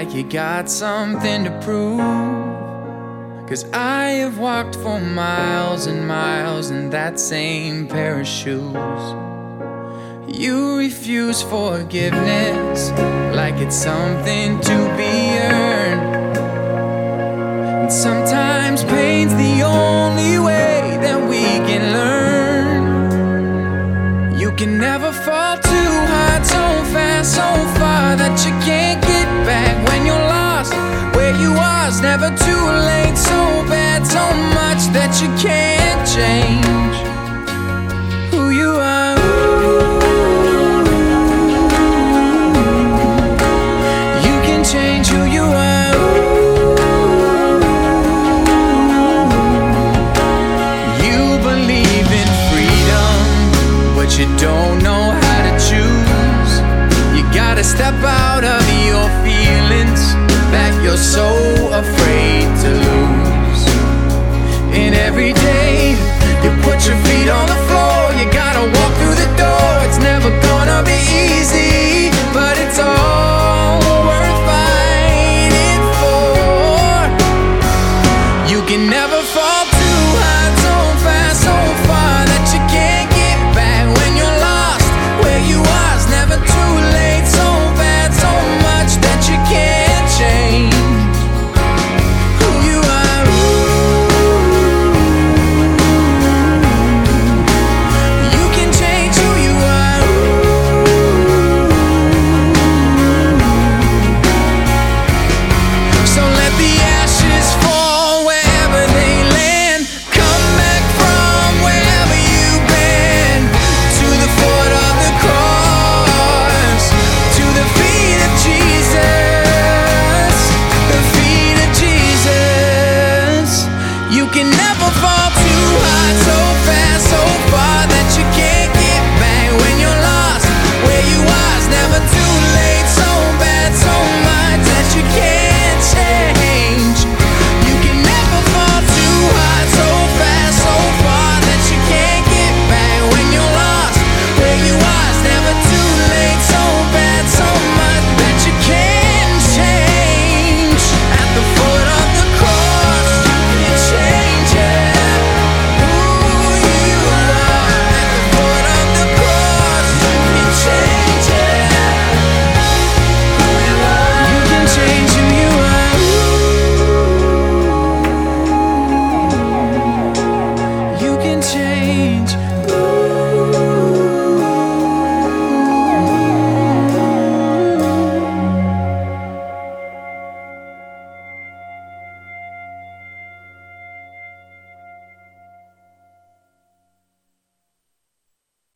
like you got something to prove. 'Cause I have walked for miles and miles in that same pair of shoes. You refuse forgiveness like it's something to be earned. And sometimes pain's the only way that we can learn. You can never fall too hard, so fast, so far that you can't get back when you're lost. Where you was never too late, so bad, so much that you can't change.